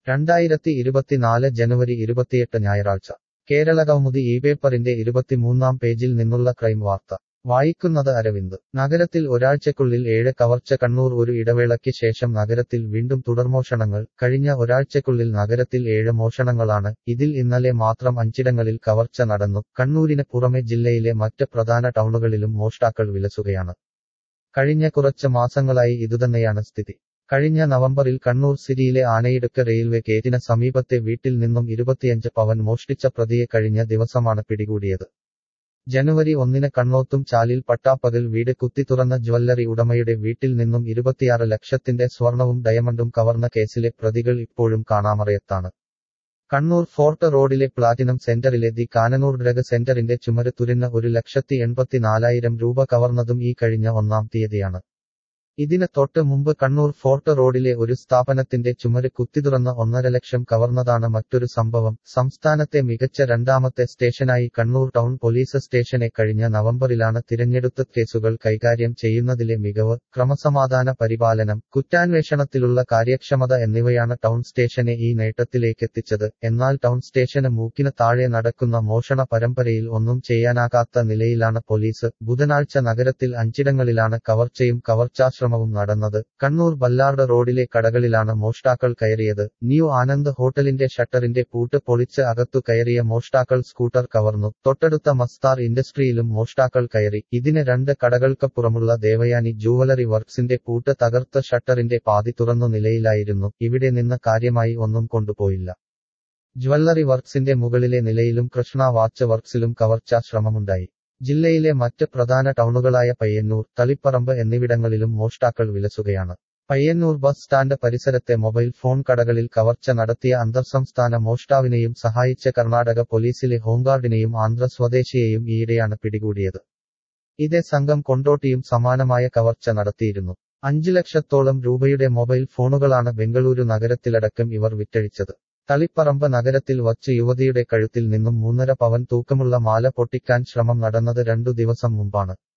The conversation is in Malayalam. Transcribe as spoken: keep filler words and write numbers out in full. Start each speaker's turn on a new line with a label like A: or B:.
A: രണ്ടായിരത്തി ഇരുപത്തിനാല് ജനുവരി ഇരുപത്തിയെട്ട് ഞായറാഴ്ച കേരളകൗമുദി ഈ പേപ്പറിന്റെ ഇരുപത്തിമൂന്നാം പേജിൽ നിന്നുള്ള ക്രൈം വാർത്ത വായിക്കുന്നത് അരവിന്ദ്. നഗരത്തിൽ ഒരാഴ്ചക്കുള്ളിൽ ഏഴ് കവർച്ച. കണ്ണൂർ ഒരു ഇടവേളയ്ക്ക് ശേഷം നഗരത്തിൽ വീണ്ടും തുടർമോഷണങ്ങൾ. കഴിഞ്ഞ ഒരാഴ്ചക്കുള്ളിൽ നഗരത്തിൽ ഏഴ് മോഷണങ്ങളാണ്. ഇതിൽ ഇന്നലെ മാത്രം അഞ്ചിടങ്ങളിൽ കവർച്ച നടന്നു. കണ്ണൂരിന് പുറമെ ജില്ലയിലെ മറ്റ് പ്രധാന ടൗണുകളിലും മോഷ്ടാക്കൾ വിലസുകയാണ്. കഴിഞ്ഞ കുറച്ച് മാസങ്ങളായി ഇതുതന്നെയാണ് സ്ഥിതി. കഴിഞ്ഞ നവംബറിൽ കണ്ണൂർ സിറ്റിയിലെ ആനയിടുക്ക് റെയിൽവേ ഗേറ്റിന് സമീപത്തെ വീട്ടിൽ നിന്നും ഇരുപത്തിയഞ്ച് പവൻ മോഷ്ടിച്ച പ്രതിയെ കഴിഞ്ഞ ദിവസമാണ് പിടികൂടിയത്. ജനുവരി ഒന്നിന് കണ്ണോത്തും ചാലിൽ പട്ടാപ്പകൽ വീട് കുത്തിത്തുറന്ന ജ്വല്ലറി ഉടമയുടെ വീട്ടിൽ നിന്നും ഇരുപത്തിയാറ് ലക്ഷത്തിന്റെ സ്വർണവും ഡയമണ്ടും കവർന്ന കേസിലെ പ്രതികൾ ഇപ്പോഴും കാണാമറയത്താണ്. കണ്ണൂർ ഫോർട്ട് റോഡിലെ പ്ലാറ്റിനം സെന്ററിലെ ദി കാനനൂർ ഡ്രഗ് സെന്ററിന്റെ ചുമര് തുരന്ന് ഒരു ലക്ഷത്തി എൺപത്തിനാലായിരം രൂപ കവർന്നതും ഈ കഴിഞ്ഞ ഒന്നാം തീയതിയാണ്. ഇതിന് തൊട്ട് മുമ്പ് കണ്ണൂർ ഫോർട്ട് റോഡിലെ ഒരു സ്ഥാപനത്തിന്റെ ചുമര് കുത്തിത്തുറന്ന് ഒന്നര ലക്ഷം കവർന്നതാണ് മറ്റൊരു സംഭവം. സംസ്ഥാനത്തെ മികച്ച രണ്ടാമത്തെ സ്റ്റേഷനായി കണ്ണൂർ ടൗൺ പോലീസ് സ്റ്റേഷനെ കഴിഞ്ഞ നവംബറിലാണ് തിരഞ്ഞെടുത്ത. കേസുകൾ കൈകാര്യം ചെയ്യുന്നതിലെ മികവ്, ക്രമസമാധാന പരിപാലനം, കുറ്റാന്വേഷണത്തിലുള്ള കാര്യക്ഷമത എന്നിവയാണ് ടൗൺ സ്റ്റേഷനെ ഈ നേട്ടത്തിലേക്കെത്തിച്ചത്. എന്നാൽ ടൗൺ സ്റ്റേഷന് മൂക്കിന് താഴെ നടക്കുന്ന മോഷണ പരമ്പരയിൽ ഒന്നും ചെയ്യാനാകാത്ത നിലയിലാണ് പോലീസ്. ബുധനാഴ്ച നഗരത്തിൽ അഞ്ചിടങ്ങളിലാണ് കവർച്ചയും കവർച്ചാശ്രമവും നടന്നത്. കണ്ണൂർ ബല്ലാർഡ് റോഡിലെ കടകളിലാണ് മോഷ്ടാക്കൾ കയറിയത്. ന്യൂ ആനന്ദ് ഹോട്ടലിന്റെ ഷട്ടറിന്റെ പൂട്ട് പൊളിച്ച് അകത്തു കയറിയ മോഷ്ടാക്കൾ സ്കൂട്ടർ കവർന്നു. തൊട്ടടുത്ത മസ്താർ ഇൻഡസ്ട്രിയിലും മോഷ്ടാക്കൾ കയറി. ഇതിന് രണ്ട് കടകൾക്കപ്പുറമുള്ള ദേവയാനി ജൂവലറി വർക്സിന്റെ പൂട്ട് തകർത്ത ഷട്ടറിന്റെ പാതി തുറന്നു നിലയിലായിരുന്നു. ഇവിടെ നിന്ന് കാര്യമായി ഒന്നും കൊണ്ടുപോയില്ല. ജ്വല്ലറി വർക്സിന്റെ മുകളിലെ നിലയിലും കൃഷ്ണ വാച്ച് വർക്സിലും കവർച്ചാ ശ്രമമുണ്ടായി. ജില്ലയിലെ മറ്റ് പ്രധാന ടൗണുകളായ പയ്യന്നൂർ, തളിപ്പറമ്പ് എന്നിവിടങ്ങളിലും മോഷ്ടാക്കൾ വിലസുകയാണ്. പയ്യന്നൂർ ബസ് സ്റ്റാൻഡ് പരിസരത്തെ മൊബൈൽ ഫോൺ കടകളിൽ കവർച്ച നടത്തിയ അന്തർസംസ്ഥാന മോഷ്ടാവിനെയും സഹായിച്ച കർണാടക പോലീസിലെ ഹോംഗാർഡിനെയും ആന്ധ്ര സ്വദേശിയെയും ഈയിടെയാണ് പിടികൂടിയത്. ഇതേ സംഘം കൊണ്ടോട്ടിയും സമാനമായ കവർച്ച നടത്തിയിരുന്നു. അഞ്ചു ലക്ഷത്തോളം രൂപയുടെ മൊബൈൽ ഫോണുകളാണ് ബെംഗളൂരു നഗരത്തിലടക്കം ഇവർ വിറ്റഴിച്ചത്. തളിപ്പറമ്പ് നഗരത്തിൽ വച്ച് യുവതിയുടെ കഴുത്തിൽ നിന്നും മൂന്നര പവൻ തൂക്കമുള്ള മാല പൊട്ടിക്കാൻ ശ്രമം നടന്നത് രണ്ടു ദിവസം മുമ്പാണ്.